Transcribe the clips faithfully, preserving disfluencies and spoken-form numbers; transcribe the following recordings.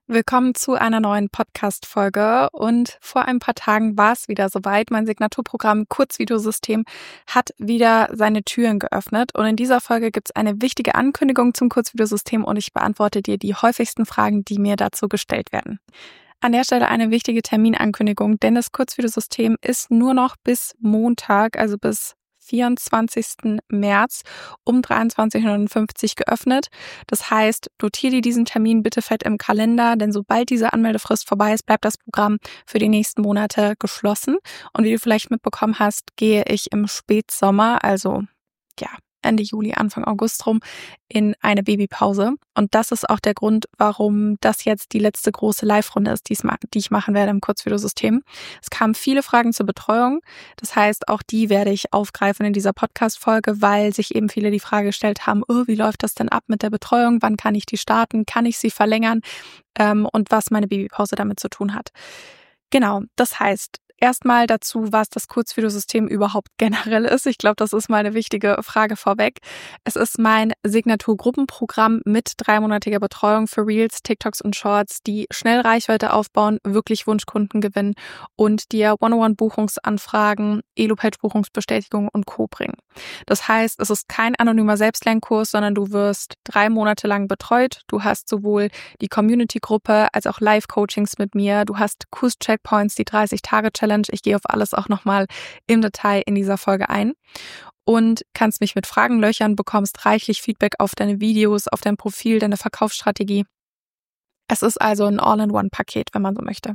Willkommen zu einer neuen Podcast-Folge und vor ein paar Tagen war es wieder soweit. Mein Signaturprogramm Kurzvideosystem hat wieder seine Türen geöffnet und in dieser Folge gibt es eine wichtige Ankündigung zum Kurzvideosystem und ich beantworte dir die häufigsten Fragen, die mir dazu gestellt werden. An der Stelle eine wichtige Terminankündigung, denn das Kurzvideosystem ist nur noch bis Montag, also bis vierundzwanzigsten März um dreiundzwanzig Uhr neunundfünfzig geöffnet. Das heißt, notiere dir diesen Termin bitte fett im Kalender, denn sobald diese Anmeldefrist vorbei ist, bleibt das Programm für die nächsten Monate geschlossen. Und wie du vielleicht mitbekommen hast, gehe ich im Spätsommer, also ja, Ende Juli, Anfang August rum, in eine Babypause. Und das ist auch der Grund, warum das jetzt die letzte große Live-Runde ist, die ich machen werde im Kurzvideosystem. Es kamen viele Fragen zur Betreuung. Das heißt, auch die werde ich aufgreifen in dieser Podcast-Folge, weil sich eben viele die Frage gestellt haben, oh, wie läuft das denn ab mit der Betreuung? Wann kann ich die starten? Kann ich sie verlängern? Ähm, und was meine Babypause damit zu tun hat. Genau, das heißt, erstmal dazu, was das Kurzvideosystem überhaupt generell ist. Ich glaube, das ist mal eine wichtige Frage vorweg. Es ist mein Signaturgruppenprogramm mit dreimonatiger Betreuung für Reels, TikToks und Shorts, die schnell Reichweite aufbauen, wirklich Wunschkunden gewinnen und dir One-on-One-Buchungsanfragen, Elo-Page-Buchungsbestätigungen und Co. bringen. Das heißt, es ist kein anonymer Selbstlernkurs, sondern du wirst drei Monate lang betreut. Du hast sowohl die Community-Gruppe als auch Live-Coachings mit mir. Du hast Kurs-Checkpoints, die dreißig-Tage-Challenge. Ich gehe auf alles auch nochmal im Detail in dieser Folge ein und kannst mich mit Fragen löchern, bekommst reichlich Feedback auf deine Videos, auf dein Profil, deine Verkaufsstrategie. Es ist also ein All-in-One-Paket, wenn man so möchte.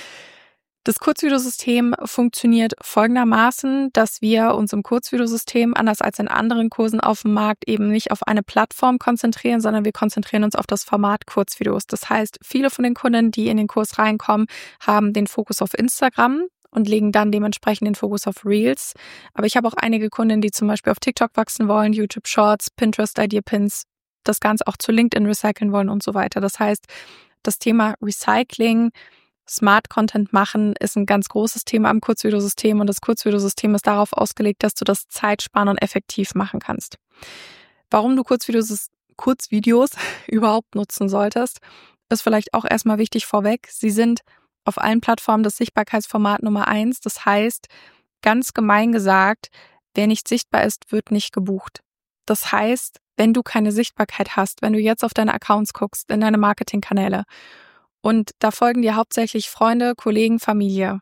Das Kurzvideosystem funktioniert folgendermaßen, dass wir uns im Kurzvideosystem, anders als in anderen Kursen auf dem Markt, eben nicht auf eine Plattform konzentrieren, sondern wir konzentrieren uns auf das Format Kurzvideos. Das heißt, viele von den Kunden, die in den Kurs reinkommen, haben den Fokus auf Instagram und legen dann dementsprechend den Fokus auf Reels. Aber ich habe auch einige Kunden, die zum Beispiel auf TikTok wachsen wollen, YouTube Shorts, Pinterest Idea Pins, das Ganze auch zu LinkedIn recyceln wollen und so weiter. Das heißt, das Thema Recycling, Smart Content machen ist ein ganz großes Thema am Kurzvideosystem und das Kurzvideosystem ist darauf ausgelegt, dass du das zeitsparend und effektiv machen kannst. Warum du Kurzvideos, Kurzvideos überhaupt nutzen solltest, ist vielleicht auch erstmal wichtig vorweg. Sie sind auf allen Plattformen das Sichtbarkeitsformat Nummer eins. Das heißt, ganz gemein gesagt, wer nicht sichtbar ist, wird nicht gebucht. Das heißt, wenn du keine Sichtbarkeit hast, wenn du jetzt auf deine Accounts guckst, in deine Marketingkanäle und da folgen dir hauptsächlich Freunde, Kollegen, Familie,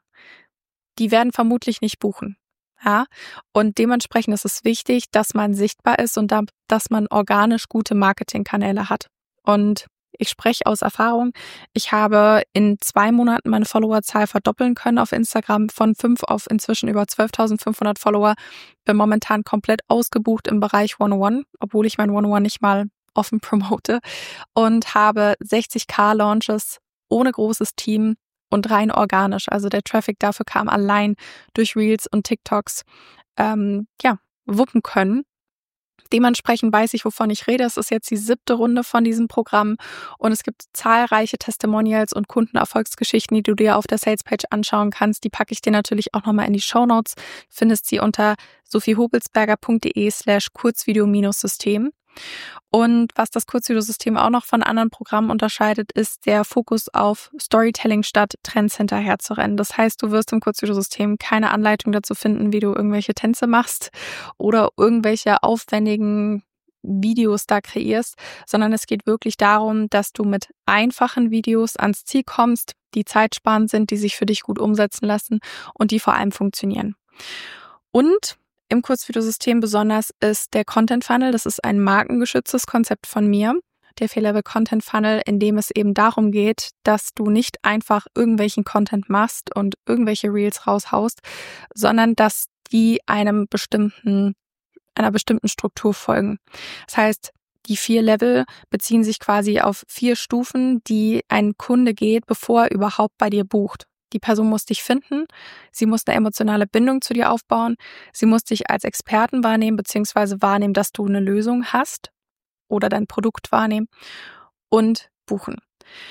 die werden vermutlich nicht buchen. Ja? Und dementsprechend ist es wichtig, dass man sichtbar ist und dass man organisch gute Marketingkanäle hat. Und ich spreche aus Erfahrung. Ich habe in zwei Monaten meine Followerzahl verdoppeln können auf Instagram von fünf auf inzwischen über zwölftausendfünfhundert Follower. Bin momentan komplett ausgebucht im Bereich One-on-One, obwohl ich mein One-on-One nicht mal offen promote und habe sechzig K Launches ohne großes Team und rein organisch. Also der Traffic dafür kam allein durch Reels und TikToks ähm, ja, wuppen können. Dementsprechend weiß ich, wovon ich rede. Es ist jetzt die siebte Runde von diesem Programm und es gibt zahlreiche Testimonials und Kundenerfolgsgeschichten, die du dir auf der Salespage anschauen kannst. Die packe ich dir natürlich auch nochmal in die Shownotes. Du findest sie unter sophiehobelsberger.de slash Kurzvideo-System. Und was das Kurzvideosystem auch noch von anderen Programmen unterscheidet, ist der Fokus auf Storytelling statt Trends hinterher zu rennen. Das heißt, du wirst im Kurzvideosystem keine Anleitung dazu finden, wie du irgendwelche Tänze machst oder irgendwelche aufwendigen Videos da kreierst, sondern es geht wirklich darum, dass du mit einfachen Videos ans Ziel kommst, die zeitsparend sind, die sich für dich gut umsetzen lassen und die vor allem funktionieren. Und im Kurzvideosystem besonders ist der Content Funnel. Das ist ein markengeschütztes Konzept von mir, der vier-Level Content Funnel, in dem es eben darum geht, dass du nicht einfach irgendwelchen Content machst und irgendwelche Reels raushaust, sondern dass die einem bestimmten, einer bestimmten Struktur folgen. Das heißt, die vier Level beziehen sich quasi auf vier Stufen, die ein Kunde geht, bevor er überhaupt bei dir bucht. Die Person muss dich finden, sie muss eine emotionale Bindung zu dir aufbauen, sie muss dich als Experten wahrnehmen, beziehungsweise wahrnehmen, dass du eine Lösung hast oder dein Produkt wahrnehmen und buchen.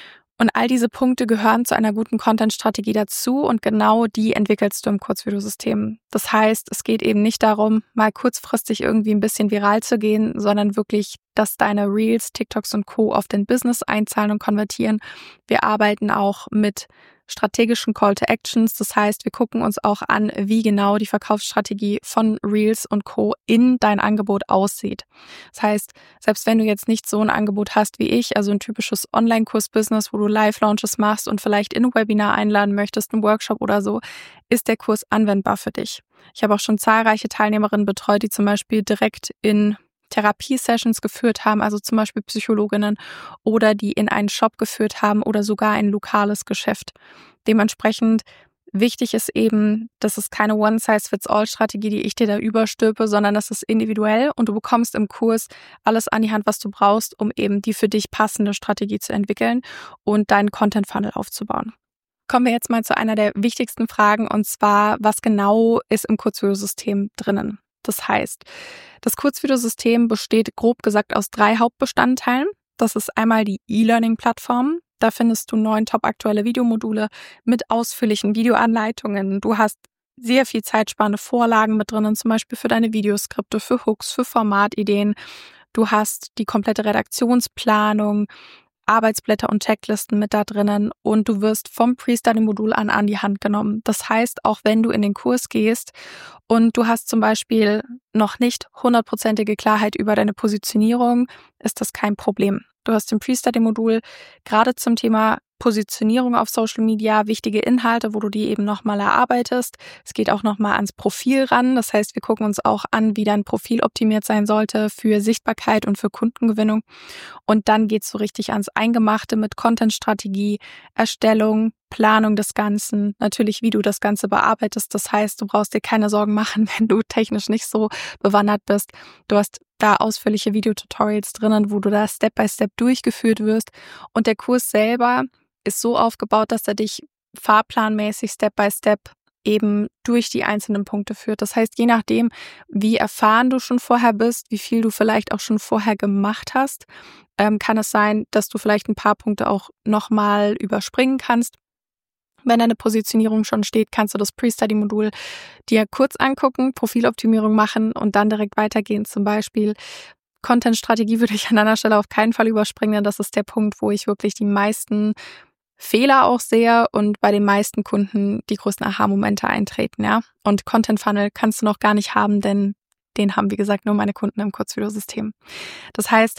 Und all diese Punkte gehören zu einer guten Content-Strategie dazu und genau die entwickelst du im Kurzvideosystem. Das heißt, es geht eben nicht darum, mal kurzfristig irgendwie ein bisschen viral zu gehen, sondern wirklich, dass deine Reels, TikToks und Co. auf dein Business einzahlen und konvertieren. Wir arbeiten auch mit strategischen Call to Actions. Das heißt, wir gucken uns auch an, wie genau die Verkaufsstrategie von Reels und Co. in dein Angebot aussieht. Das heißt, selbst wenn du jetzt nicht so ein Angebot hast wie ich, also ein typisches Online-Kurs-Business, wo du Live-Launches machst und vielleicht in ein Webinar einladen möchtest, einen Workshop oder so, ist der Kurs anwendbar für dich. Ich habe auch schon zahlreiche Teilnehmerinnen betreut, die zum Beispiel direkt in Therapiesessions geführt haben, also zum Beispiel Psychologinnen, oder die in einen Shop geführt haben oder sogar ein lokales Geschäft. Dementsprechend wichtig ist eben, dass es keine One-Size-Fits-All-Strategie, die ich dir da überstülpe, sondern das ist individuell und du bekommst im Kurs alles an die Hand, was du brauchst, um eben die für dich passende Strategie zu entwickeln und deinen Content-Funnel aufzubauen. Kommen wir jetzt mal zu einer der wichtigsten Fragen, und zwar, was genau ist im Kurzvideosystem drinnen? Das heißt, das Kurzvideosystem besteht grob gesagt aus drei Hauptbestandteilen. Das ist einmal die E-Learning-Plattform. Da findest du neun top-aktuelle Videomodule mit ausführlichen Videoanleitungen. Du hast sehr viel zeitsparende Vorlagen mit drinnen, zum Beispiel für deine Videoskripte, für Hooks, für Formatideen. Du hast die komplette Redaktionsplanung, Arbeitsblätter und Checklisten mit da drinnen und du wirst vom Pre-Study-Modul an an die Hand genommen. Das heißt, auch wenn du in den Kurs gehst und du hast zum Beispiel noch nicht hundertprozentige Klarheit über deine Positionierung, ist das kein Problem. Du hast im Pre-Study-Modul gerade zum Thema Positionierung auf Social Media wichtige Inhalte, wo du die eben nochmal erarbeitest. Es geht auch nochmal ans Profil ran. Das heißt, wir gucken uns auch an, wie dein Profil optimiert sein sollte für Sichtbarkeit und für Kundengewinnung. Und dann geht's so richtig ans Eingemachte mit Content-Strategie, Erstellung, Planung des Ganzen, natürlich wie du das Ganze bearbeitest. Das heißt, du brauchst dir keine Sorgen machen, wenn du technisch nicht so bewandert bist. Du hast da ausführliche Videotutorials drinnen, wo du da Step by Step durchgeführt wirst. Und der Kurs selber ist so aufgebaut, dass er dich fahrplanmäßig Step by Step eben durch die einzelnen Punkte führt. Das heißt, je nachdem, wie erfahren du schon vorher bist, wie viel du vielleicht auch schon vorher gemacht hast, ähm, kann es sein, dass du vielleicht ein paar Punkte auch nochmal überspringen kannst. Wenn deine Positionierung schon steht, kannst du das Pre-Study-Modul dir kurz angucken, Profiloptimierung machen und dann direkt weitergehen. Zum Beispiel Content-Strategie würde ich an einer Stelle auf keinen Fall überspringen, denn das ist der Punkt, wo ich wirklich die meisten Fehler auch sehe und bei den meisten Kunden die größten Aha-Momente eintreten, ja. Und Content-Funnel kannst du noch gar nicht haben, denn den haben, wie gesagt, nur meine Kunden im Kurzvideosystem. Das heißt,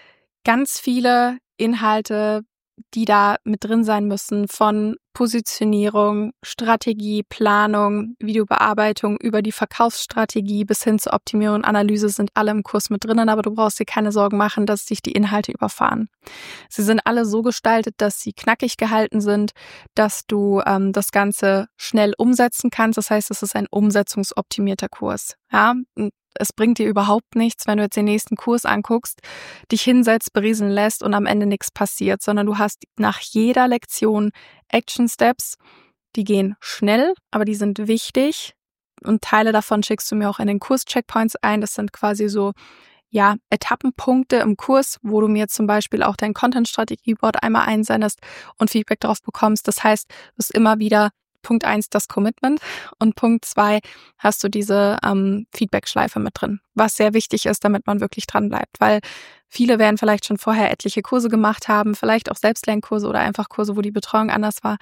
ganz viele Inhalte, die da mit drin sein müssen, von Positionierung, Strategie, Planung, Videobearbeitung über die Verkaufsstrategie bis hin zur Optimierung und Analyse sind alle im Kurs mit drinnen, aber du brauchst dir keine Sorgen machen, dass sich die Inhalte überfahren. Sie sind alle so gestaltet, dass sie knackig gehalten sind, dass du ähm, das Ganze schnell umsetzen kannst. Das heißt, es ist ein umsetzungsoptimierter Kurs. Ja, es bringt dir überhaupt nichts, wenn du jetzt den nächsten Kurs anguckst, dich hinsetzt, berieseln lässt und am Ende nichts passiert, sondern du hast nach jeder Lektion Action Steps, die gehen schnell, aber die sind wichtig und Teile davon schickst du mir auch in den Kurs-Checkpoints ein. Das sind quasi so, ja, Etappenpunkte im Kurs, wo du mir zum Beispiel auch dein Content-Strategie-Board einmal einsendest und Feedback darauf bekommst. Das heißt, du hast immer wieder Punkt eins das Commitment und Punkt zwei hast du diese ähm, Feedback-Schleife mit drin, was sehr wichtig ist, damit man wirklich dran bleibt, weil viele werden vielleicht schon vorher etliche Kurse gemacht haben, vielleicht auch Selbstlernkurse oder einfach Kurse, wo die Betreuung anders war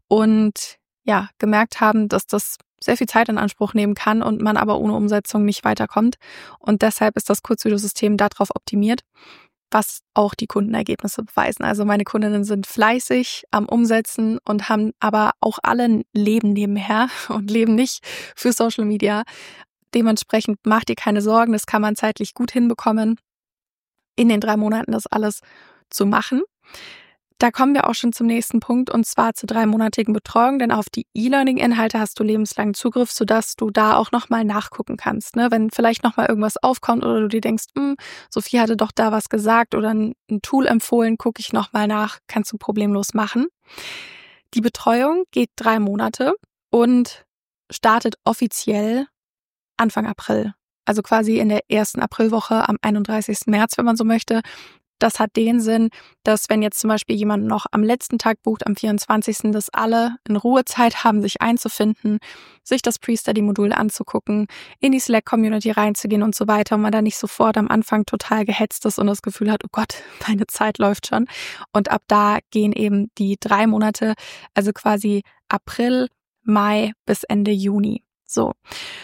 und ja, gemerkt haben, dass das sehr viel Zeit in Anspruch nehmen kann und man aber ohne Umsetzung nicht weiterkommt und deshalb ist das Kurzvideosystem darauf optimiert, was auch die Kundenergebnisse beweisen. Also meine Kundinnen sind fleißig am Umsetzen und haben aber auch alle ein Leben nebenher und leben nicht für Social Media. Dementsprechend mach dir keine Sorgen, das kann man zeitlich gut hinbekommen, in den drei Monaten das alles zu machen. Da kommen wir auch schon zum nächsten Punkt und zwar zur dreimonatigen Betreuung, denn auf die E-Learning-Inhalte hast du lebenslangen Zugriff, sodass du da auch nochmal nachgucken kannst. Ne? Wenn vielleicht nochmal irgendwas aufkommt oder du dir denkst, Sophie hatte doch da was gesagt oder ein, ein Tool empfohlen, gucke ich nochmal nach, kannst du problemlos machen. Die Betreuung geht drei Monate und startet offiziell Anfang April. Also quasi in der ersten Aprilwoche am einunddreißigsten März, wenn man so möchte. Das hat den Sinn, dass wenn jetzt zum Beispiel jemand noch am letzten Tag bucht, am vierundzwanzigsten, dass alle in Ruhe Zeit haben, sich einzufinden, sich das Pre-Study-Modul anzugucken, in die Slack-Community reinzugehen und so weiter und man da nicht sofort am Anfang total gehetzt ist und das Gefühl hat, oh Gott, meine Zeit läuft schon. Und ab da gehen eben die drei Monate, also quasi April, Mai bis Ende Juni. So.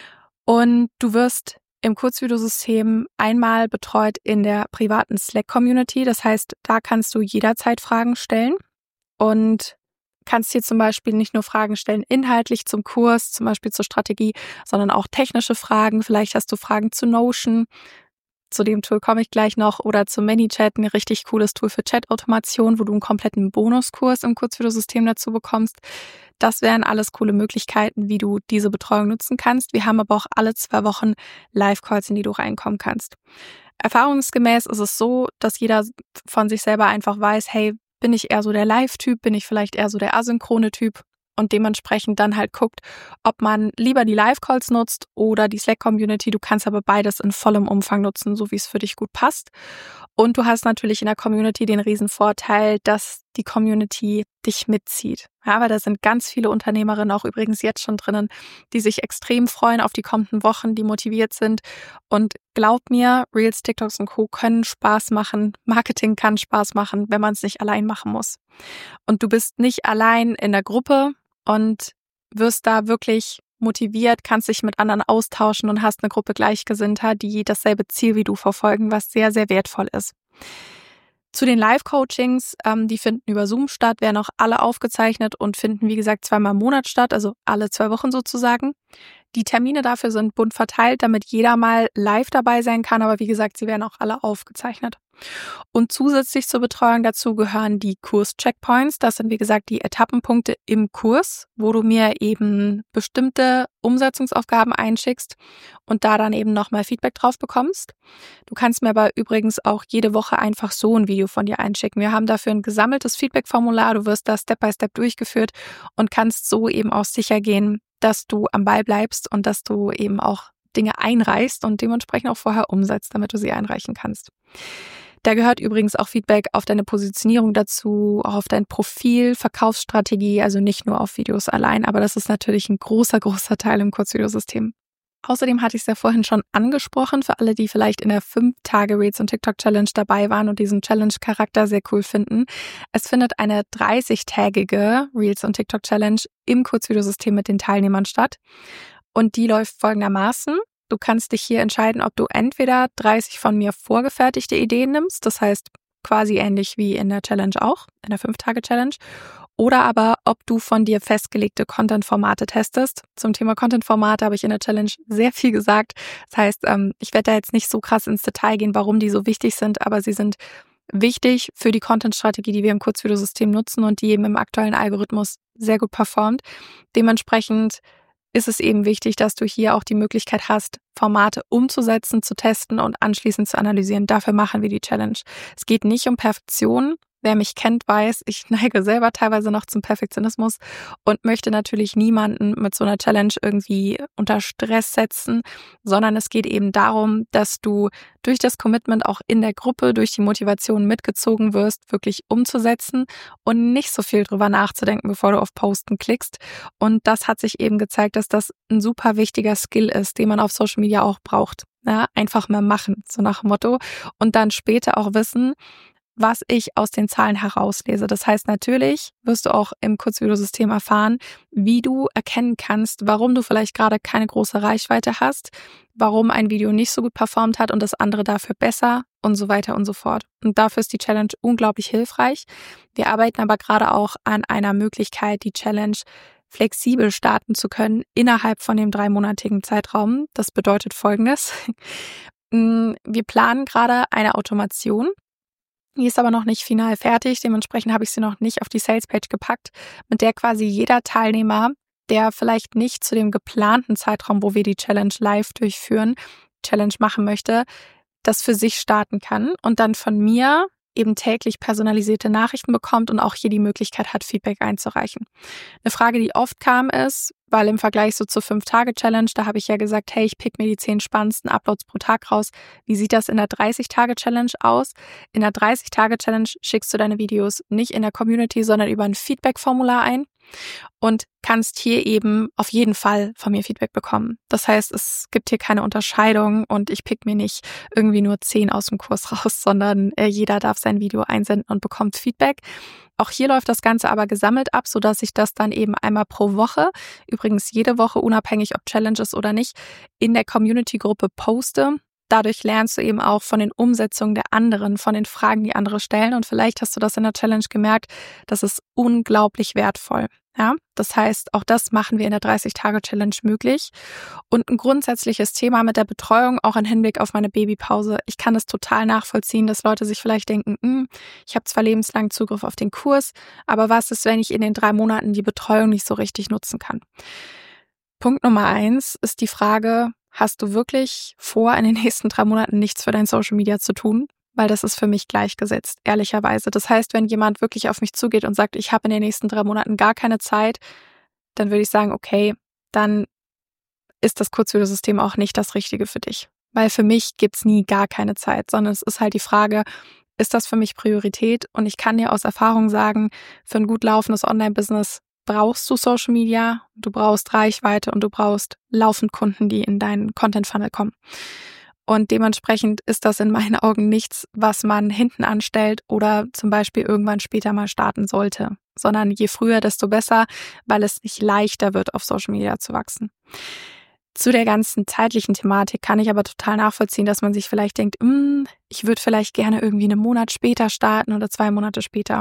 Und du wirst im Kurzvideosystem einmal betreut in der privaten Slack-Community. Das heißt, da kannst du jederzeit Fragen stellen und kannst hier zum Beispiel nicht nur Fragen stellen inhaltlich zum Kurs, zum Beispiel zur Strategie, sondern auch technische Fragen. Vielleicht hast du Fragen zu Notion. Zu dem Tool komme ich gleich noch. Oder zu ManyChat, ein richtig cooles Tool für Chat-Automation, wo du einen kompletten Bonuskurs im Kurzvideosystem dazu bekommst. Das wären alles coole Möglichkeiten, wie du diese Betreuung nutzen kannst. Wir haben aber auch alle zwei Wochen Live-Calls, in die du reinkommen kannst. Erfahrungsgemäß ist es so, dass jeder von sich selber einfach weiß, hey, bin ich eher so der Live-Typ, bin ich vielleicht eher so der asynchrone Typ? Und dementsprechend dann halt guckt, ob man lieber die Live-Calls nutzt oder die Slack-Community. Du kannst aber beides in vollem Umfang nutzen, so wie es für dich gut passt. Und du hast natürlich in der Community den riesen Vorteil, dass die Community dich mitzieht. Ja, aber da sind ganz viele Unternehmerinnen auch übrigens jetzt schon drinnen, die sich extrem freuen auf die kommenden Wochen, die motiviert sind. Und glaub mir, Reels, TikToks und Co. können Spaß machen. Marketing kann Spaß machen, wenn man es nicht allein machen muss. Und du bist nicht allein in der Gruppe und wirst da wirklich motiviert, kannst dich mit anderen austauschen und hast eine Gruppe Gleichgesinnter, die dasselbe Ziel wie du verfolgen, was sehr, sehr wertvoll ist. Zu den Live-Coachings, ähm, die finden über Zoom statt, werden auch alle aufgezeichnet und finden, wie gesagt, zweimal im Monat statt, also alle zwei Wochen sozusagen. Die Termine dafür sind bunt verteilt, damit jeder mal live dabei sein kann, aber wie gesagt, sie werden auch alle aufgezeichnet. Und zusätzlich zur Betreuung dazu gehören die Kurs-Checkpoints. Das sind, wie gesagt, die Etappenpunkte im Kurs, wo du mir eben bestimmte Umsetzungsaufgaben einschickst und da dann eben nochmal Feedback drauf bekommst. Du kannst mir aber übrigens auch jede Woche einfach so ein Video von dir einschicken. Wir haben dafür ein gesammeltes Feedback-Formular. Du wirst da Step by Step durchgeführt und kannst so eben auch sicher gehen, dass du am Ball bleibst und dass du eben auch Dinge einreichst und dementsprechend auch vorher umsetzt, damit du sie einreichen kannst. Da gehört übrigens auch Feedback auf deine Positionierung dazu, auch auf dein Profil, Verkaufsstrategie, also nicht nur auf Videos allein, aber das ist natürlich ein großer, großer Teil im Kurzvideosystem. Außerdem hatte ich es ja vorhin schon angesprochen, für alle, die vielleicht in der fünf Tage Reels und TikTok Challenge dabei waren und diesen Challenge-Charakter sehr cool finden. Es findet eine dreißig-tägige Reels und TikTok Challenge im Kurzvideosystem mit den Teilnehmern statt. Und die läuft folgendermaßen. Du kannst dich hier entscheiden, ob du entweder dreißig von mir vorgefertigte Ideen nimmst, das heißt quasi ähnlich wie in der Challenge auch, in der fünf Tage Challenge, oder aber ob du von dir festgelegte Content-Formate testest. Zum Thema Content-Formate habe ich in der Challenge sehr viel gesagt. Das heißt, ich werde da jetzt nicht so krass ins Detail gehen, warum die so wichtig sind, aber sie sind wichtig für die Content-Strategie, die wir im Kurzvideosystem nutzen und die eben im aktuellen Algorithmus sehr gut performt. Dementsprechend ist es eben wichtig, dass du hier auch die Möglichkeit hast, Formate umzusetzen, zu testen und anschließend zu analysieren. Dafür machen wir die Challenge. Es geht nicht um Perfektion. Wer mich kennt, weiß, ich neige selber teilweise noch zum Perfektionismus und möchte natürlich niemanden mit so einer Challenge irgendwie unter Stress setzen, sondern es geht eben darum, dass du durch das Commitment auch in der Gruppe, durch die Motivation mitgezogen wirst, wirklich umzusetzen und nicht so viel drüber nachzudenken, bevor du auf Posten klickst. Und das hat sich eben gezeigt, dass das ein super wichtiger Skill ist, den man auf Social Media auch braucht. Ja, einfach mal machen, so nach dem Motto. Und dann später auch wissen, was ich aus den Zahlen herauslese. Das heißt, natürlich wirst du auch im Kurzvideosystem erfahren, wie du erkennen kannst, warum du vielleicht gerade keine große Reichweite hast, warum ein Video nicht so gut performt hat und das andere dafür besser und so weiter und so fort. Und dafür ist die Challenge unglaublich hilfreich. Wir arbeiten aber gerade auch an einer Möglichkeit, die Challenge flexibel starten zu können innerhalb von dem dreimonatigen Zeitraum. Das bedeutet Folgendes. Wir planen gerade eine Automation. Die ist aber noch nicht final fertig, dementsprechend habe ich sie noch nicht auf die Salespage gepackt, mit der quasi jeder Teilnehmer, der vielleicht nicht zu dem geplanten Zeitraum, wo wir die Challenge live durchführen, Challenge machen möchte, das für sich starten kann und dann von mir eben täglich personalisierte Nachrichten bekommt und auch hier die Möglichkeit hat, Feedback einzureichen. Eine Frage, die oft kam, ist, Weil im Vergleich so zur fünf Tage Challenge, da habe ich ja gesagt, hey, ich pick mir die zehn spannendsten Uploads pro Tag raus. Wie sieht das in der dreißig Tage Challenge aus? In der dreißig Tage Challenge schickst du deine Videos nicht in der Community, sondern über ein Feedback-Formular ein und kannst hier eben auf jeden Fall von mir Feedback bekommen. Das heißt, es gibt hier keine Unterscheidung und ich pick mir nicht irgendwie nur zehn aus dem Kurs raus, sondern äh, jeder darf sein Video einsenden und bekommt Feedback. Auch hier läuft das Ganze aber gesammelt ab, sodass ich das dann eben einmal pro Woche, übrigens jede Woche, unabhängig ob Challenge ist oder nicht, in der Community-Gruppe poste. Dadurch lernst du eben auch von den Umsetzungen der anderen, von den Fragen, die andere stellen. Und vielleicht hast du das in der Challenge gemerkt, das ist unglaublich wertvoll. Ja, das heißt, auch das machen wir in der dreißig Tage Challenge möglich. Und ein grundsätzliches Thema mit der Betreuung, auch im Hinblick auf meine Babypause. Ich kann es total nachvollziehen, dass Leute sich vielleicht denken, hm, ich habe zwar lebenslang Zugriff auf den Kurs, aber was ist, wenn ich in den drei Monaten die Betreuung nicht so richtig nutzen kann? Punkt Nummer eins ist die Frage, hast du wirklich vor, in den nächsten drei Monaten nichts für dein Social Media zu tun? Weil das ist für mich gleichgesetzt, ehrlicherweise. Das heißt, wenn jemand wirklich auf mich zugeht und sagt, ich habe in den nächsten drei Monaten gar keine Zeit, dann würde ich sagen, okay, dann ist das Kurzvideosystem auch nicht das Richtige für dich. Weil für mich gibt's nie gar keine Zeit, sondern es ist halt die Frage, ist das für mich Priorität? Und ich kann dir aus Erfahrung sagen, für ein gut laufendes Online-Business brauchst du Social Media, du brauchst Reichweite und du brauchst laufend Kunden, die in deinen Content-Funnel kommen. Und dementsprechend ist das in meinen Augen nichts, was man hinten anstellt oder zum Beispiel irgendwann später mal starten sollte, sondern je früher, desto besser, weil es nicht leichter wird, auf Social Media zu wachsen. Zu der ganzen zeitlichen Thematik kann ich aber total nachvollziehen, dass man sich vielleicht denkt, ich würde vielleicht gerne irgendwie einen Monat später starten oder zwei Monate später.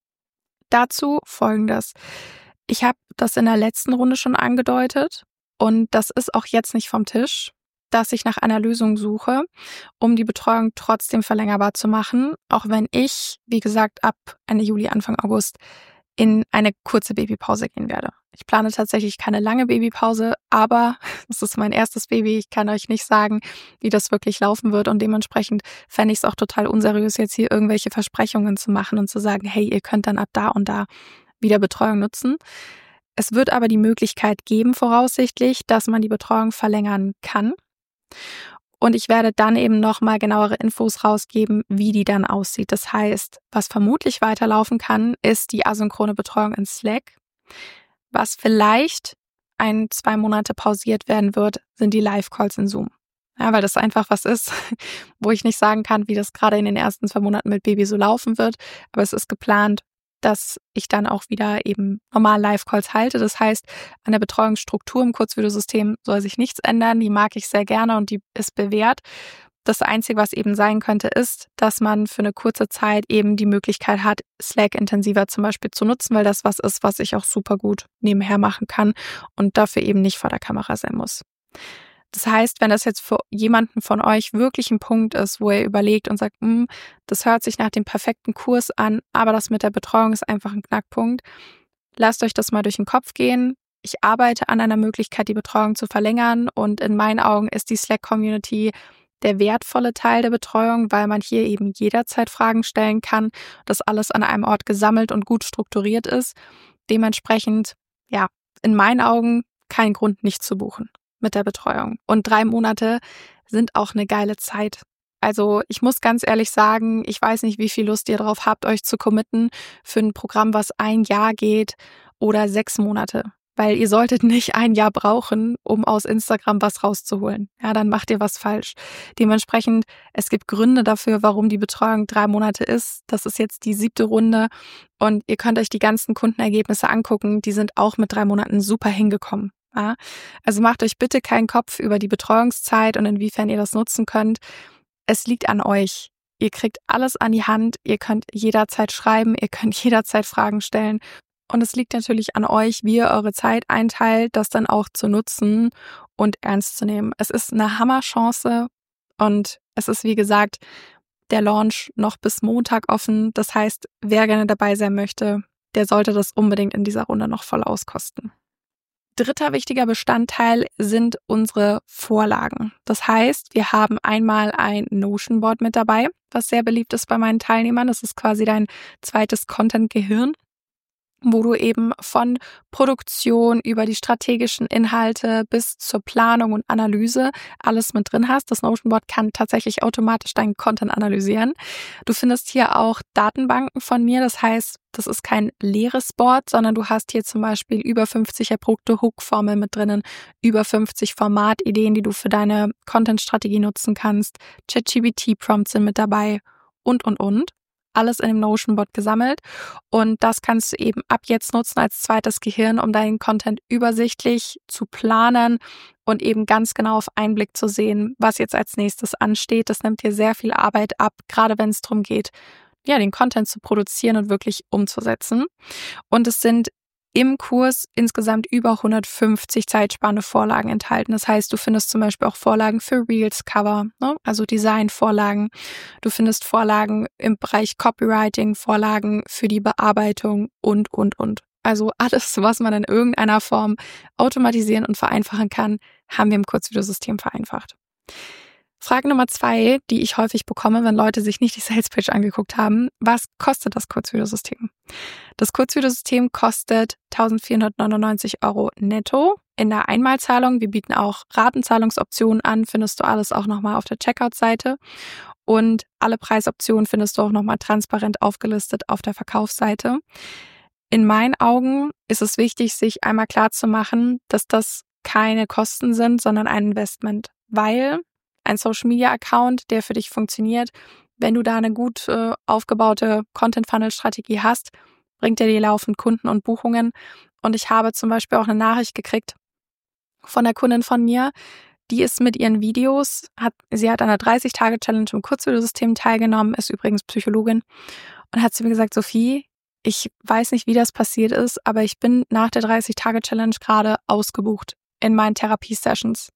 Dazu Folgendes. Ich habe das in der letzten Runde schon angedeutet und das ist auch jetzt nicht vom Tisch, dass ich nach einer Lösung suche, um die Betreuung trotzdem verlängerbar zu machen, auch wenn ich, wie gesagt, ab Ende Juli, Anfang August in eine kurze Babypause gehen werde. Ich plane tatsächlich keine lange Babypause, aber es ist mein erstes Baby. Ich kann euch nicht sagen, wie das wirklich laufen wird und dementsprechend fände ich es auch total unseriös, jetzt hier irgendwelche Versprechungen zu machen und zu sagen, hey, ihr könnt dann ab da und da wieder Betreuung nutzen. Es wird aber die Möglichkeit geben, voraussichtlich, dass man die Betreuung verlängern kann. Und ich werde dann eben nochmal genauere Infos rausgeben, wie die dann aussieht. Das heißt, was vermutlich weiterlaufen kann, ist die asynchrone Betreuung in Slack. Was vielleicht ein, zwei Monate pausiert werden wird, sind die Live-Calls in Zoom. Ja, weil das einfach was ist, wo ich nicht sagen kann, wie das gerade in den ersten zwei Monaten mit Baby so laufen wird. Aber es ist geplant, dass ich dann auch wieder eben normal Live-Calls halte. Das heißt, an der Betreuungsstruktur im Kurzvideosystem soll sich nichts ändern. Die mag ich sehr gerne und die ist bewährt. Das Einzige, was eben sein könnte, ist, dass man für eine kurze Zeit eben die Möglichkeit hat, Slack intensiver zum Beispiel zu nutzen, weil das was ist, was ich auch super gut nebenher machen kann und dafür eben nicht vor der Kamera sein muss. Das heißt, wenn das jetzt für jemanden von euch wirklich ein Punkt ist, wo ihr überlegt und sagt, das hört sich nach dem perfekten Kurs an, aber das mit der Betreuung ist einfach ein Knackpunkt, lasst euch das mal durch den Kopf gehen. Ich arbeite an einer Möglichkeit, die Betreuung zu verlängern und in meinen Augen ist die Slack-Community der wertvolle Teil der Betreuung, weil man hier eben jederzeit Fragen stellen kann, dass alles an einem Ort gesammelt und gut strukturiert ist. Dementsprechend, ja, in meinen Augen kein Grund, nicht zu buchen mit der Betreuung. Und drei Monate sind auch eine geile Zeit. Also ich muss ganz ehrlich sagen, ich weiß nicht, wie viel Lust ihr drauf habt, euch zu committen für ein Programm, was ein Jahr geht oder sechs Monate. Weil ihr solltet nicht ein Jahr brauchen, um aus Instagram was rauszuholen. Ja, dann macht ihr was falsch. Dementsprechend, es gibt Gründe dafür, warum die Betreuung drei Monate ist. Das ist jetzt die siebte Runde und ihr könnt euch die ganzen Kundenergebnisse angucken. Die sind auch mit drei Monaten super hingekommen. Ja, also macht euch bitte keinen Kopf über die Betreuungszeit und inwiefern ihr das nutzen könnt. Es liegt an euch. Ihr kriegt alles an die Hand. Ihr könnt jederzeit schreiben. Ihr könnt jederzeit Fragen stellen. Und es liegt natürlich an euch, wie ihr eure Zeit einteilt, das dann auch zu nutzen und ernst zu nehmen. Es ist eine Hammerchance und es ist, wie gesagt, der Launch noch bis Montag offen. Das heißt, wer gerne dabei sein möchte, der sollte das unbedingt in dieser Runde noch voll auskosten. Dritter wichtiger Bestandteil sind unsere Vorlagen. Das heißt, wir haben einmal ein Notion-Board mit dabei, was sehr beliebt ist bei meinen Teilnehmern. Das ist quasi dein zweites Content-Gehirn. wo du eben von Produktion über die strategischen Inhalte bis zur Planung und Analyse alles mit drin hast. Das Notion Board kann tatsächlich automatisch deinen Content analysieren. Du findest hier auch Datenbanken von mir. Das heißt, das ist kein leeres Board, sondern du hast hier zum Beispiel über fünfzig erprobte Hook-Formeln mit drinnen, über fünfzig Formatideen, die du für deine Content-Strategie nutzen kannst. ChatGPT-Prompts sind mit dabei und, und, und. Alles in dem Notion-Bot gesammelt und das kannst du eben ab jetzt nutzen als zweites Gehirn, um deinen Content übersichtlich zu planen und eben ganz genau auf einen Blick zu sehen, was jetzt als nächstes ansteht. Das nimmt dir sehr viel Arbeit ab, gerade wenn es darum geht, ja, den Content zu produzieren und wirklich umzusetzen. Und es sind im Kurs insgesamt über hundertfünfzig zeitspannende Vorlagen enthalten. Das heißt, du findest zum Beispiel auch Vorlagen für Reels-Cover, ne? Also Designvorlagen. Du findest Vorlagen im Bereich Copywriting, Vorlagen für die Bearbeitung und, und, und. Also alles, was man in irgendeiner Form automatisieren und vereinfachen kann, haben wir im Kurzvideosystem vereinfacht. Frage Nummer zwei, die ich häufig bekomme, wenn Leute sich nicht die Sales Page angeguckt haben: Was kostet das Kurzvideosystem? Das Kurzvideosystem kostet eintausendvierhundertneunundneunzig Euro netto in der Einmalzahlung. Wir bieten auch Ratenzahlungsoptionen an, findest du alles auch nochmal auf der Checkout-Seite. Und alle Preisoptionen findest du auch nochmal transparent aufgelistet auf der Verkaufsseite. In meinen Augen ist es wichtig, sich einmal klar zu machen, dass das keine Kosten sind, sondern ein Investment, weil ein Social-Media-Account, der für dich funktioniert, wenn du da eine gut äh, aufgebaute Content-Funnel-Strategie hast, bringt er dir laufend Kunden und Buchungen. Und ich habe zum Beispiel auch eine Nachricht gekriegt von der Kundin von mir, die ist mit ihren Videos, hat, sie hat an einer dreißig-Tage-Challenge im Kurzvideosystem teilgenommen, ist übrigens Psychologin und hat zu mir gesagt: Sophie, ich weiß nicht, wie das passiert ist, aber ich bin nach der dreißig-Tage-Challenge gerade ausgebucht in meinen Therapie-Sessions.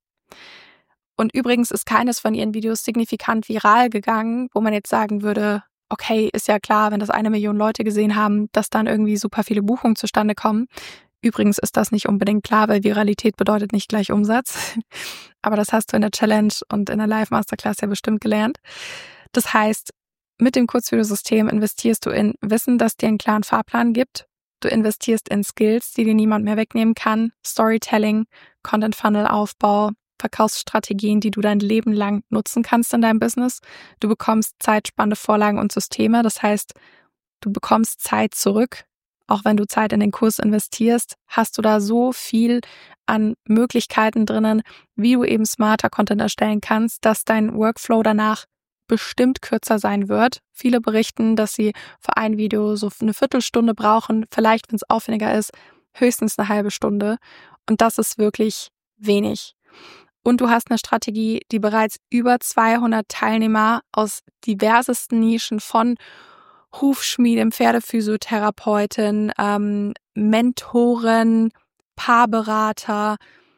Und übrigens ist keines von ihren Videos signifikant viral gegangen, wo man jetzt sagen würde, okay, ist ja klar, wenn das eine Million Leute gesehen haben, dass dann irgendwie super viele Buchungen zustande kommen. Übrigens ist das nicht unbedingt klar, weil Viralität bedeutet nicht gleich Umsatz. Aber das hast du in der Challenge und in der Live-Masterclass ja bestimmt gelernt. Das heißt, mit dem Kurzvideosystem investierst du in Wissen, das dir einen klaren Fahrplan gibt. Du investierst in Skills, die dir niemand mehr wegnehmen kann. Storytelling, Content-Funnel-Aufbau, Verkaufsstrategien, die du dein Leben lang nutzen kannst in deinem Business. Du bekommst zeitspannende Vorlagen und Systeme. Das heißt, du bekommst Zeit zurück. Auch wenn du Zeit in den Kurs investierst, hast du da so viel an Möglichkeiten drinnen, wie du eben smarter Content erstellen kannst, dass dein Workflow danach bestimmt kürzer sein wird. Viele berichten, dass sie für ein Video so eine Viertelstunde brauchen, vielleicht, wenn es aufwendiger ist, höchstens eine halbe Stunde. Und das ist wirklich wenig. Und du hast eine Strategie, die bereits über zweihundert Teilnehmer aus diversesten Nischen von Hufschmieden, Pferdephysiotherapeutin, ähm, Mentoren, Paarberater,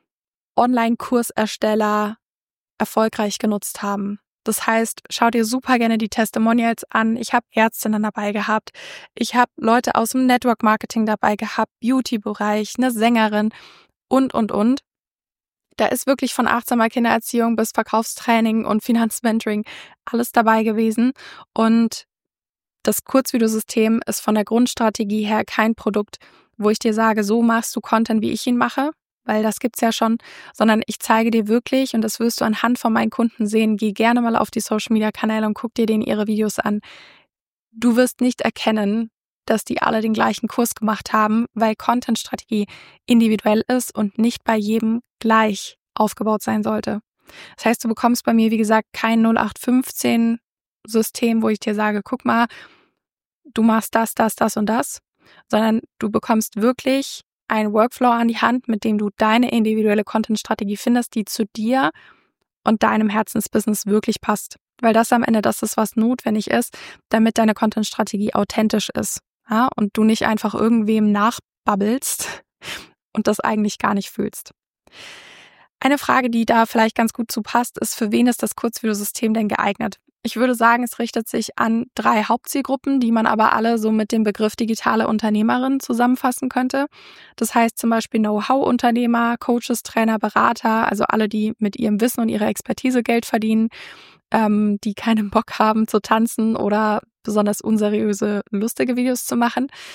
Online-Kursersteller erfolgreich genutzt haben. Das heißt, schau dir super gerne die Testimonials an. Ich habe Ärztinnen dabei gehabt. Ich habe Leute aus dem Network-Marketing dabei gehabt, Beauty-Bereich, eine Sängerin und, und, und. Da ist wirklich von achtsamer Kindererziehung bis Verkaufstraining und Finanzmentoring alles dabei gewesen. Und das Kurzvideosystem ist von der Grundstrategie her kein Produkt, wo ich dir sage, so machst du Content, wie ich ihn mache, weil das gibt's ja schon, sondern ich zeige dir wirklich, und das wirst du anhand von meinen Kunden sehen, geh gerne mal auf die Social-Media-Kanäle und guck dir denen ihre Videos an. Du wirst nicht erkennen, dass die alle den gleichen Kurs gemacht haben, weil Content-Strategie individuell ist und nicht bei jedem gleich aufgebaut sein sollte. Das heißt, du bekommst bei mir, wie gesagt, kein null acht fünfzehn System, wo ich dir sage, guck mal, du machst das, das, das und das, sondern du bekommst wirklich einen Workflow an die Hand, mit dem du deine individuelle Content-Strategie findest, die zu dir und deinem Herzensbusiness wirklich passt. Weil das am Ende das ist, was notwendig ist, damit deine Content-Strategie authentisch ist, ja, und du nicht einfach irgendwem nachbabbelst und das eigentlich gar nicht fühlst. Eine Frage, die da vielleicht ganz gut zu passt, ist, für wen ist das Kurzvideosystem denn geeignet? Ich würde sagen, es richtet sich an drei Hauptzielgruppen, die man aber alle so mit dem Begriff digitale Unternehmerin zusammenfassen könnte. Das heißt zum Beispiel Know-how-Unternehmer, Coaches, Trainer, Berater, also alle, die mit ihrem Wissen und ihrer Expertise Geld verdienen, ähm, die keinen Bock haben zu tanzen oder besonders unseriöse, lustige Videos zu machen.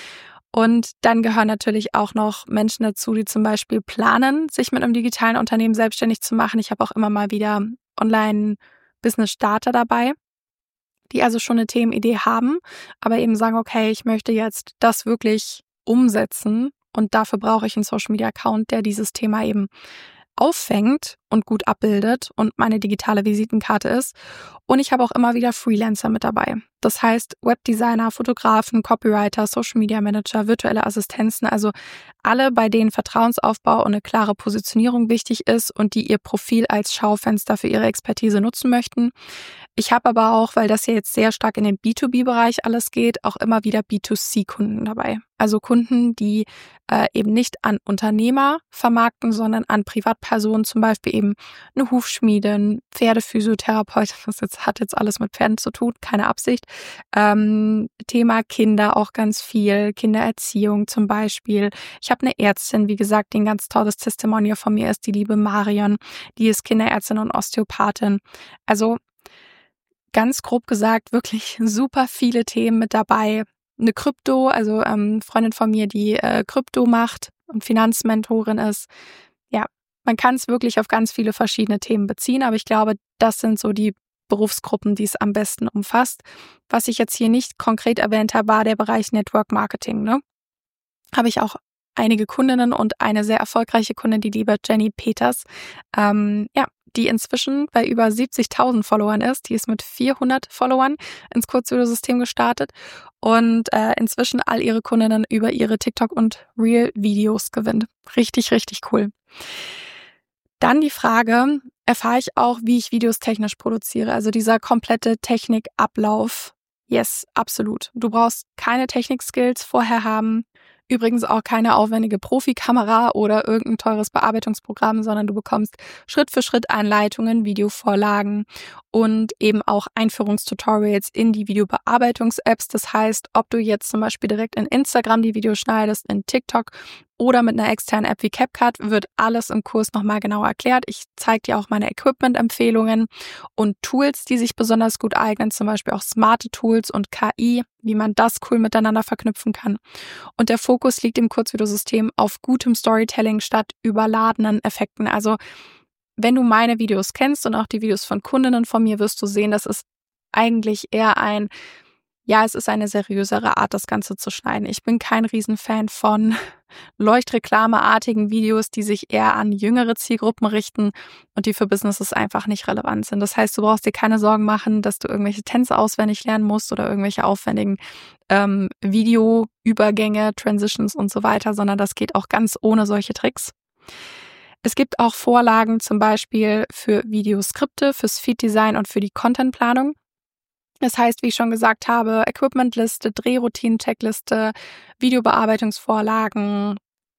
Und dann gehören natürlich auch noch Menschen dazu, die zum Beispiel planen, sich mit einem digitalen Unternehmen selbstständig zu machen. Ich habe auch immer mal wieder Online-Business-Starter dabei, die also schon eine Themenidee haben, aber eben sagen, okay, ich möchte jetzt das wirklich umsetzen und dafür brauche ich einen Social-Media-Account, der dieses Thema eben auffängt und gut abbildet und meine digitale Visitenkarte ist. Und ich habe auch immer wieder Freelancer mit dabei. Das heißt Webdesigner, Fotografen, Copywriter, Social Media Manager, virtuelle Assistenzen, also alle, bei denen Vertrauensaufbau und eine klare Positionierung wichtig ist und die ihr Profil als Schaufenster für ihre Expertise nutzen möchten. Ich habe aber auch, weil das ja jetzt sehr stark in den B zwei B-Bereich alles geht, auch immer wieder B zwei C-Kunden dabei. Also Kunden, die äh, eben nicht an Unternehmer vermarkten, sondern an Privatpersonen, zum Beispiel eben eine Hufschmiede, ein Pferdephysiotherapeut, das jetzt, hat jetzt alles mit Pferden zu tun, keine Absicht. Ähm, Thema Kinder auch ganz viel, Kindererziehung zum Beispiel. Ich habe eine Ärztin, wie gesagt, die ein ganz tolles Testimonial von mir ist, die liebe Marion, die ist Kinderärztin und Osteopathin. Also ganz grob gesagt, wirklich super viele Themen mit dabei. Eine Krypto, also ähm, Freundin von mir, die äh, Krypto macht und Finanzmentorin ist. Ja, man kann es wirklich auf ganz viele verschiedene Themen beziehen, aber ich glaube, das sind so die Berufsgruppen, die es am besten umfasst. Was ich jetzt hier nicht konkret erwähnt habe, war der Bereich Network Marketing. Ne? Habe ich auch einige Kundinnen und eine sehr erfolgreiche Kundin, die liebe Jenny Peters. Ähm, ja, die inzwischen bei über siebzigtausend Followern ist. Die ist mit vierhundert Followern ins Kurzvideosystem gestartet und äh, inzwischen all ihre Kundinnen über ihre TikTok- und Reel-Videos gewinnt. Richtig, richtig cool. Dann die Frage, erfahre ich auch, wie ich Videos technisch produziere? Also dieser komplette Technikablauf. Yes, absolut. Du brauchst keine Technik-Skills vorher haben. Übrigens auch keine aufwendige Profikamera oder irgendein teures Bearbeitungsprogramm, sondern du bekommst Schritt für Schritt Anleitungen, Videovorlagen und eben auch Einführungstutorials in die Videobearbeitungs-Apps. Das heißt, ob du jetzt zum Beispiel direkt in Instagram die Videos schneidest, in TikTok oder mit einer externen App wie CapCut, wird alles im Kurs nochmal genauer erklärt. Ich zeige dir auch meine Equipment-Empfehlungen und Tools, die sich besonders gut eignen, zum Beispiel auch smarte Tools und K I, wie man das cool miteinander verknüpfen kann. Und der Fokus liegt im Kurzvideosystem auf gutem Storytelling statt überladenen Effekten. Also wenn du meine Videos kennst und auch die Videos von Kundinnen von mir, wirst du sehen, das ist eigentlich eher ein, ja, es ist eine seriösere Art, das Ganze zu schneiden. Ich bin kein Riesenfan von leuchtreklameartigen Videos, die sich eher an jüngere Zielgruppen richten und die für Businesses einfach nicht relevant sind. Das heißt, du brauchst dir keine Sorgen machen, dass du irgendwelche Tänze auswendig lernen musst oder irgendwelche aufwendigen ähm, Videoübergänge, Transitions und so weiter, sondern das geht auch ganz ohne solche Tricks. Es gibt auch Vorlagen zum Beispiel für Videoskripte, fürs Feed-Design und für die Contentplanung. Das heißt, wie ich schon gesagt habe, Equipmentliste, Drehroutinen-Checkliste, Videobearbeitungsvorlagen,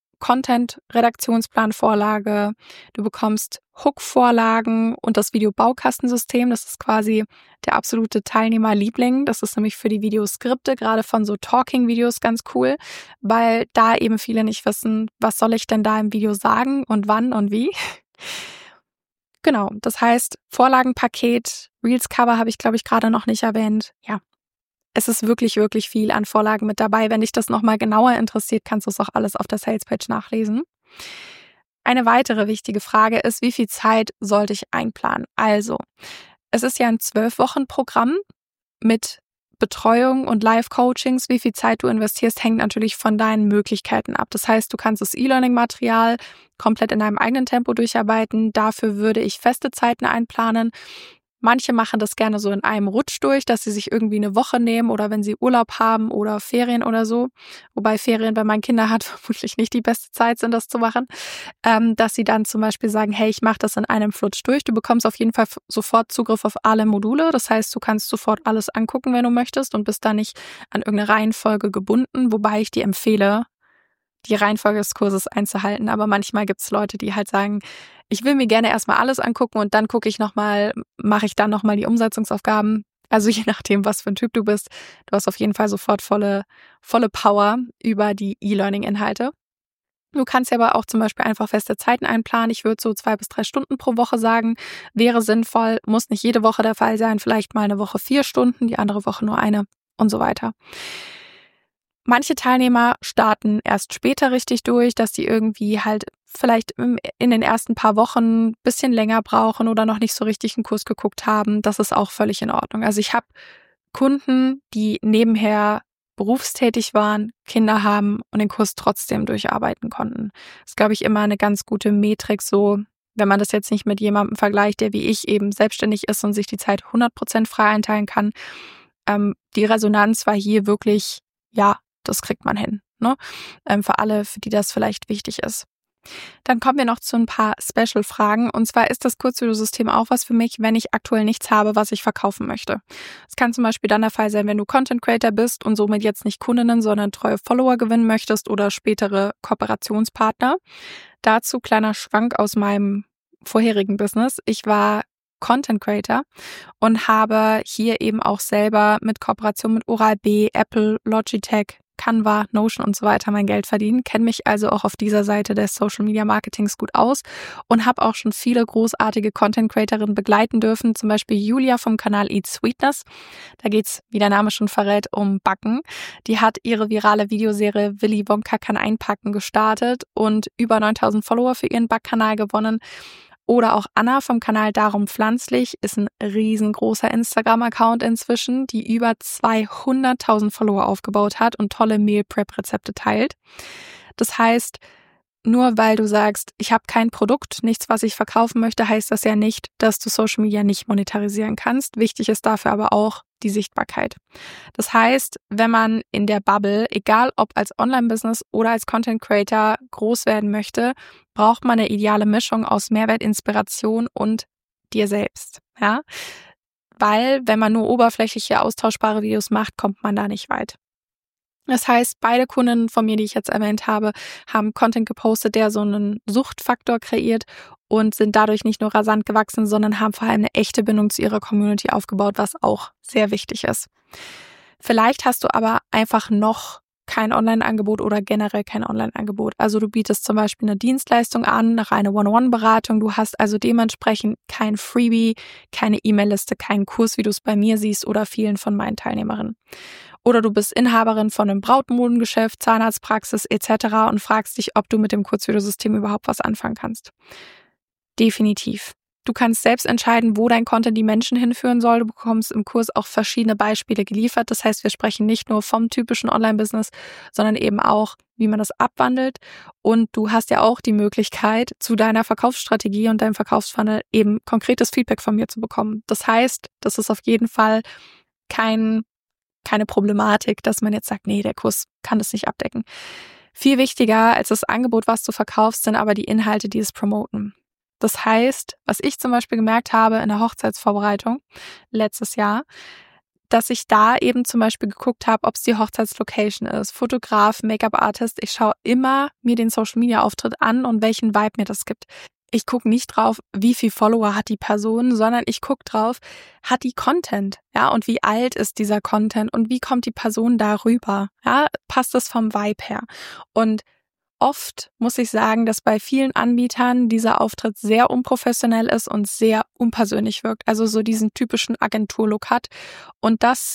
Content-Redaktionsplanvorlage. Du bekommst Hook-Vorlagen und das Videobaukastensystem. Das ist quasi der absolute Teilnehmerliebling. Das ist nämlich für die Videoskripte, gerade von so Talking-Videos ganz cool, weil da eben viele nicht wissen, was soll ich denn da im Video sagen und wann und wie. Genau, das heißt, Vorlagenpaket, Reels-Cover habe ich, glaube ich, gerade noch nicht erwähnt. Ja, es ist wirklich, wirklich viel an Vorlagen mit dabei. Wenn dich das nochmal genauer interessiert, kannst du es auch alles auf der Salespage nachlesen. Eine weitere wichtige Frage ist, wie viel Zeit sollte ich einplanen? Also, es ist ja ein zwölf-Wochen-Programm mit Betreuung und Live-Coachings. Wie viel Zeit du investierst, hängt natürlich von deinen Möglichkeiten ab. Das heißt, du kannst das E-Learning-Material komplett in deinem eigenen Tempo durcharbeiten. Dafür würde ich feste Zeiten einplanen. Manche machen das gerne so in einem Rutsch durch, dass sie sich irgendwie eine Woche nehmen oder wenn sie Urlaub haben oder Ferien oder so. Wobei Ferien, wenn man Kinder hat, vermutlich nicht die beste Zeit sind, das zu machen. Ähm, dass sie dann zum Beispiel sagen, hey, ich mache das in einem Flutsch durch. Du bekommst auf jeden Fall f- sofort Zugriff auf alle Module. Das heißt, du kannst sofort alles angucken, wenn du möchtest und bist da nicht an irgendeine Reihenfolge gebunden. Wobei ich dir empfehle, die Reihenfolge des Kurses einzuhalten. Aber manchmal gibt es Leute, die halt sagen, ich will mir gerne erstmal alles angucken und dann gucke ich nochmal, mache ich dann nochmal die Umsetzungsaufgaben. Also je nachdem, was für ein Typ du bist. Du hast auf jeden Fall sofort volle, volle Power über die E-Learning-Inhalte. Du kannst ja aber auch zum Beispiel einfach feste Zeiten einplanen. Ich würde so zwei bis drei Stunden pro Woche sagen, wäre sinnvoll, muss nicht jede Woche der Fall sein. Vielleicht mal eine Woche vier Stunden, die andere Woche nur eine und so weiter. Manche Teilnehmer starten erst später richtig durch, dass die irgendwie halt vielleicht in den ersten paar Wochen ein bisschen länger brauchen oder noch nicht so richtig einen Kurs geguckt haben. Das ist auch völlig in Ordnung. Also ich habe Kunden, die nebenher berufstätig waren, Kinder haben und den Kurs trotzdem durcharbeiten konnten. Das ist, glaube ich, immer eine ganz gute Metrik, so wenn man das jetzt nicht mit jemandem vergleicht, der wie ich eben selbstständig ist und sich die Zeit hundert Prozent frei einteilen kann. Ähm, die Resonanz war hier wirklich, ja, das kriegt man hin, ne? Ähm, für alle, für die das vielleicht wichtig ist. Dann kommen wir noch zu ein paar Special-Fragen. Und zwar ist das Kurzvideosystem auch was für mich, wenn ich aktuell nichts habe, was ich verkaufen möchte. Es kann zum Beispiel dann der Fall sein, wenn du Content Creator bist und somit jetzt nicht Kundinnen, sondern treue Follower gewinnen möchtest oder spätere Kooperationspartner. Dazu kleiner Schwank aus meinem vorherigen Business. Ich war Content Creator und habe hier eben auch selber mit Kooperation mit Oral-B, Apple, Logitech, Canva, Notion und so weiter mein Geld verdienen, kenne mich also auch auf dieser Seite des Social Media Marketings gut aus und habe auch schon viele großartige Content Creatorinnen begleiten dürfen, zum Beispiel Julia vom Kanal Eat Sweetness. Da geht's, wie der Name schon verrät, um Backen. Die hat ihre virale Videoserie Willy Wonka kann einpacken gestartet und über neuntausend Follower für ihren Backkanal gewonnen. Oder auch Anna vom Kanal Darum Pflanzlich ist ein riesengroßer Instagram-Account inzwischen, die über zweihunderttausend Follower aufgebaut hat und tolle Meal Prep Rezepte teilt. Das heißt, nur weil du sagst, ich habe kein Produkt, nichts, was ich verkaufen möchte, heißt das ja nicht, dass du Social Media nicht monetarisieren kannst. Wichtig ist dafür aber auch die Sichtbarkeit. Das heißt, wenn man in der Bubble, egal ob als Online-Business oder als Content Creator, groß werden möchte, braucht man eine ideale Mischung aus Mehrwert, Inspiration und dir selbst. Ja? Weil, wenn man nur oberflächliche, austauschbare Videos macht, kommt man da nicht weit. Das heißt, beide Kunden von mir, die ich jetzt erwähnt habe, haben Content gepostet, der so einen Suchtfaktor kreiert und sind dadurch nicht nur rasant gewachsen, sondern haben vor allem eine echte Bindung zu ihrer Community aufgebaut, was auch sehr wichtig ist. Vielleicht hast du aber einfach noch kein Online-Angebot oder generell kein Online-Angebot. Also du bietest zum Beispiel eine Dienstleistung an, eine reine One-on-One-Beratung. Du hast also dementsprechend kein Freebie, keine E-Mail-Liste, keinen Kurs, wie du es bei mir siehst oder vielen von meinen Teilnehmerinnen. Oder du bist Inhaberin von einem Brautmodengeschäft, Zahnarztpraxis et cetera und fragst dich, ob du mit dem Kurzvideosystem überhaupt was anfangen kannst. Definitiv. Du kannst selbst entscheiden, wo dein Content die Menschen hinführen soll. Du bekommst im Kurs auch verschiedene Beispiele geliefert. Das heißt, wir sprechen nicht nur vom typischen Online-Business, sondern eben auch, wie man das abwandelt. Und du hast ja auch die Möglichkeit, zu deiner Verkaufsstrategie und deinem Verkaufsfunnel eben konkretes Feedback von mir zu bekommen. Das heißt, das ist auf jeden Fall kein keine Problematik, dass man jetzt sagt, nee, der Kurs kann das nicht abdecken. Viel wichtiger als das Angebot, was du verkaufst, sind aber die Inhalte, die es promoten. Das heißt, was ich zum Beispiel gemerkt habe in der Hochzeitsvorbereitung letztes Jahr, dass ich da eben zum Beispiel geguckt habe, ob es die Hochzeitslocation ist, Fotograf, Make-up-Artist. Ich schaue immer mir den Social-Media-Auftritt an und welchen Vibe mir das gibt. Ich gucke nicht drauf, wie viel Follower hat die Person, sondern ich gucke drauf, hat die Content, ja, und wie alt ist dieser Content und wie kommt die Person darüber, ja, passt es vom Vibe her. Und oft muss ich sagen, dass bei vielen Anbietern dieser Auftritt sehr unprofessionell ist und sehr unpersönlich wirkt, also so diesen typischen Agenturlook hat und das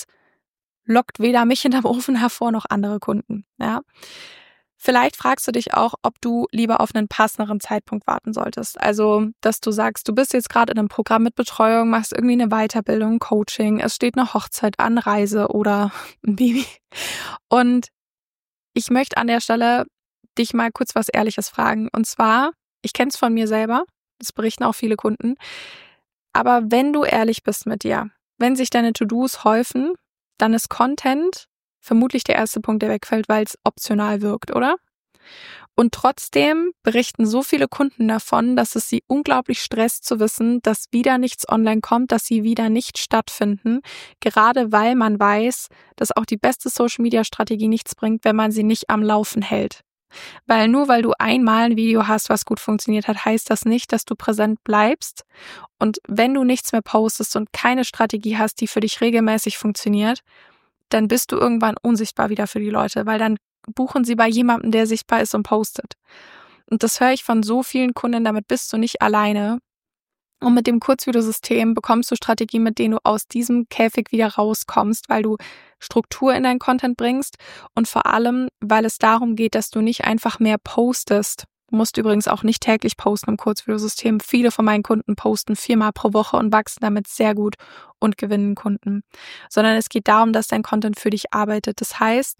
lockt weder mich hinterm Ofen hervor noch andere Kunden, ja. Vielleicht fragst du dich auch, ob du lieber auf einen passenderen Zeitpunkt warten solltest. Also, dass du sagst, du bist jetzt gerade in einem Programm mit Betreuung, machst irgendwie eine Weiterbildung, Coaching, es steht eine Hochzeit an, Reise oder ein Baby. Und ich möchte an der Stelle dich mal kurz was Ehrliches fragen. Und zwar, ich kenne es von mir selber, das berichten auch viele Kunden, aber wenn du ehrlich bist mit dir, wenn sich deine To-Dos häufen, dann ist Content vermutlich der erste Punkt, der wegfällt, weil es optional wirkt, oder? Und trotzdem berichten so viele Kunden davon, dass es sie unglaublich stresst zu wissen, dass wieder nichts online kommt, dass sie wieder nicht stattfinden, gerade weil man weiß, dass auch die beste Social-Media-Strategie nichts bringt, wenn man sie nicht am Laufen hält. Weil nur weil du einmal ein Video hast, was gut funktioniert hat, heißt das nicht, dass du präsent bleibst. Und wenn du nichts mehr postest und keine Strategie hast, die für dich regelmäßig funktioniert, dann bist du irgendwann unsichtbar wieder für die Leute, weil dann buchen sie bei jemandem, der sichtbar ist und postet. Und das höre ich von so vielen Kunden, damit bist du nicht alleine. Und mit dem Kurzvideosystem bekommst du Strategien, mit denen du aus diesem Käfig wieder rauskommst, weil du Struktur in deinen Content bringst und vor allem, weil es darum geht, dass du nicht einfach mehr postest. Du musst übrigens auch nicht täglich posten im Kurzvideosystem. Viele von meinen Kunden posten viermal pro Woche und wachsen damit sehr gut und gewinnen Kunden. Sondern es geht darum, dass dein Content für dich arbeitet. Das heißt,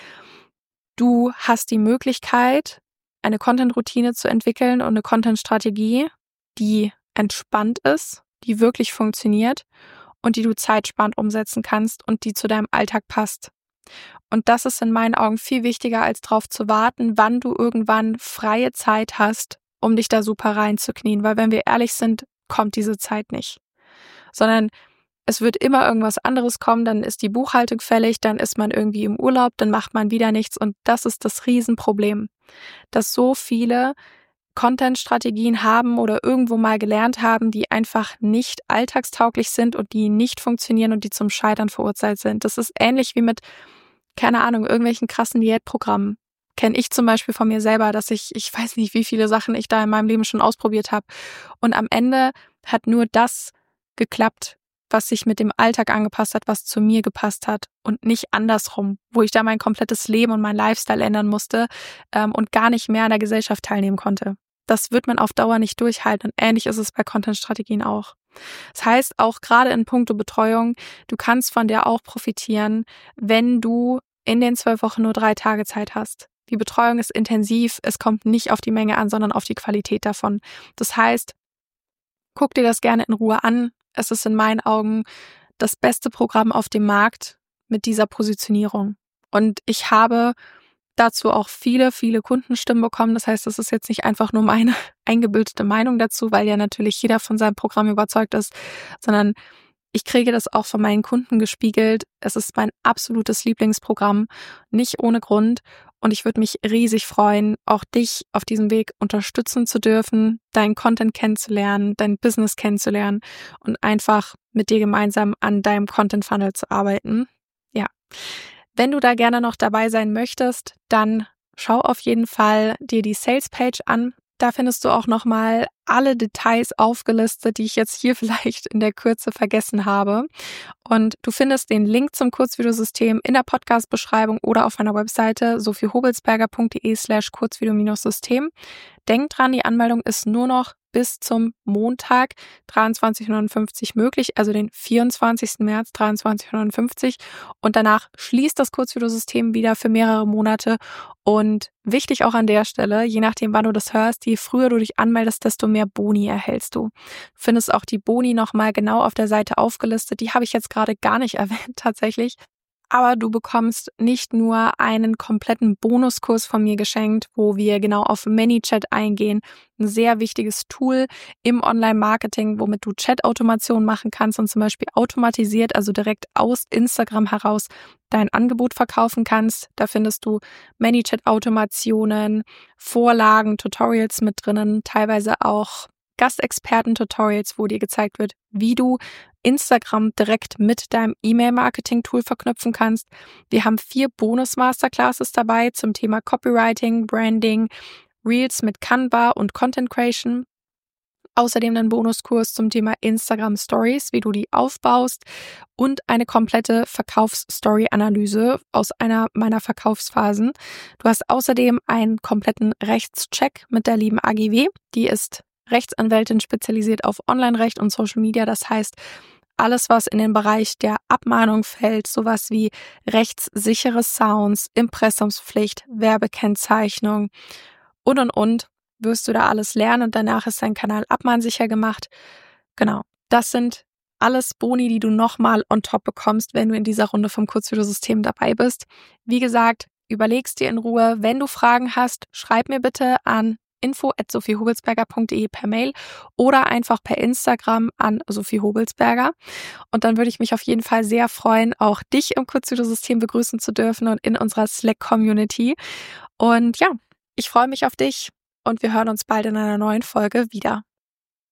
du hast die Möglichkeit, eine Content-Routine zu entwickeln und eine Content-Strategie, die entspannt ist, die wirklich funktioniert und die du zeitsparend umsetzen kannst und die zu deinem Alltag passt. Und das ist in meinen Augen viel wichtiger, als darauf zu warten, wann du irgendwann freie Zeit hast, um dich da super reinzuknien. Weil wenn wir ehrlich sind, kommt diese Zeit nicht. Sondern es wird immer irgendwas anderes kommen, dann ist die Buchhaltung fällig, dann ist man irgendwie im Urlaub, dann macht man wieder nichts. Und das ist das Riesenproblem, dass so viele Content-Strategien haben oder irgendwo mal gelernt haben, die einfach nicht alltagstauglich sind und die nicht funktionieren und die zum Scheitern verurteilt sind. Das ist ähnlich wie mit, keine Ahnung, irgendwelchen krassen Diätprogrammen. Kenne ich zum Beispiel von mir selber, dass ich, ich weiß nicht, wie viele Sachen ich da in meinem Leben schon ausprobiert habe. Und am Ende hat nur das geklappt, was sich mit dem Alltag angepasst hat, was zu mir gepasst hat und nicht andersrum, wo ich da mein komplettes Leben und mein Lifestyle ändern musste ähm, und gar nicht mehr an der Gesellschaft teilnehmen konnte. Das wird man auf Dauer nicht durchhalten und ähnlich ist es bei Content-Strategien auch. Das heißt, auch gerade in puncto Betreuung, du kannst von der auch profitieren, wenn du in den zwölf Wochen nur drei Tage Zeit hast. Die Betreuung ist intensiv, es kommt nicht auf die Menge an, sondern auf die Qualität davon. Das heißt, guck dir das gerne in Ruhe an. Es ist in meinen Augen das beste Programm auf dem Markt mit dieser Positionierung. Und ich habe dazu auch viele, viele Kundenstimmen bekommen. Das heißt, das ist jetzt nicht einfach nur meine eingebildete Meinung dazu, weil ja natürlich jeder von seinem Programm überzeugt ist, sondern ich kriege das auch von meinen Kunden gespiegelt. Es ist mein absolutes Lieblingsprogramm, nicht ohne Grund. Und ich würde mich riesig freuen, auch dich auf diesem Weg unterstützen zu dürfen, deinen Content kennenzulernen, dein Business kennenzulernen und einfach mit dir gemeinsam an deinem Content Funnel zu arbeiten. Ja. Wenn du da gerne noch dabei sein möchtest, dann schau auf jeden Fall dir die Sales Page an. Da findest du auch nochmal alle Details aufgelistet, die ich jetzt hier vielleicht in der Kürze vergessen habe. Und du findest den Link zum Kurzvideosystem in der Podcast-Beschreibung oder auf meiner Webseite sophiehobelsberger.de slash Kurzvideo-System. Denk dran, die Anmeldung ist nur noch bis zum Montag dreiundzwanzig Uhr neunundfünfzig möglich, also den vierundzwanzigsten März dreiundzwanzig Uhr neunundfünfzig. Und danach schließt das Kurzvideosystem wieder für mehrere Monate. Und wichtig auch an der Stelle, je nachdem, wann du das hörst, je früher du dich anmeldest, desto mehr Boni erhältst du. Du findest auch die Boni nochmal genau auf der Seite aufgelistet. Die habe ich jetzt gerade gar nicht erwähnt tatsächlich. Aber du bekommst nicht nur einen kompletten Bonuskurs von mir geschenkt, wo wir genau auf ManyChat eingehen. Ein sehr wichtiges Tool im Online-Marketing, womit du Chat-Automation machen kannst und zum Beispiel automatisiert, also direkt aus Instagram heraus, dein Angebot verkaufen kannst. Da findest du ManyChat-Automationen, Vorlagen, Tutorials mit drinnen, teilweise auch Gastexperten-Tutorials, wo dir gezeigt wird, wie du Instagram direkt mit deinem E-Mail-Marketing-Tool verknüpfen kannst. Wir haben vier Bonus-Masterclasses dabei zum Thema Copywriting, Branding, Reels mit Canva und Content Creation. Außerdem einen Bonuskurs zum Thema Instagram Stories, wie du die aufbaust und eine komplette Verkaufsstory-Analyse aus einer meiner Verkaufsphasen. Du hast außerdem einen kompletten Rechtscheck mit der lieben A G W. Die ist Rechtsanwältin, spezialisiert auf Online-Recht und Social Media. Das heißt, alles, was in den Bereich der Abmahnung fällt, sowas wie rechtssichere Sounds, Impressumspflicht, Werbekennzeichnung und, und, und, wirst du da alles lernen und danach ist dein Kanal abmahnsicher gemacht. Genau, das sind alles Boni, die du nochmal on top bekommst, wenn du in dieser Runde vom Kurzvideosystem dabei bist. Wie gesagt, überlegst dir in Ruhe. Wenn du Fragen hast, schreib mir bitte an info at sophiehobelsberger punkt de per Mail oder einfach per Instagram an Sophie Hobelsberger. Und dann würde ich mich auf jeden Fall sehr freuen, auch dich im Kurzvideosystem begrüßen zu dürfen und in unserer Slack-Community. Und ja, ich freue mich auf dich und wir hören uns bald in einer neuen Folge wieder.